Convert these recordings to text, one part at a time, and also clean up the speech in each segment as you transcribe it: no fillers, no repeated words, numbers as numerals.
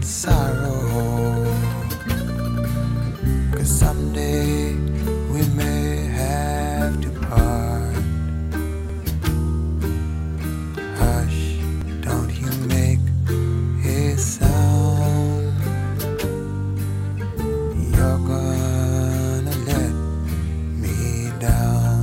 sorrow. 'Cause someday we may have to part. Hush, don't you make a sound. You're gonna let me down.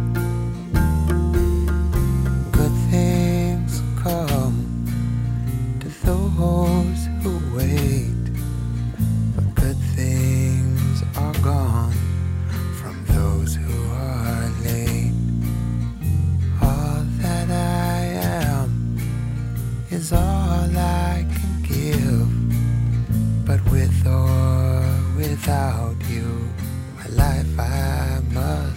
Good things come to those who wait, but good things are gone from those who are late. All that I am is all I can give, but with or without you, my life I must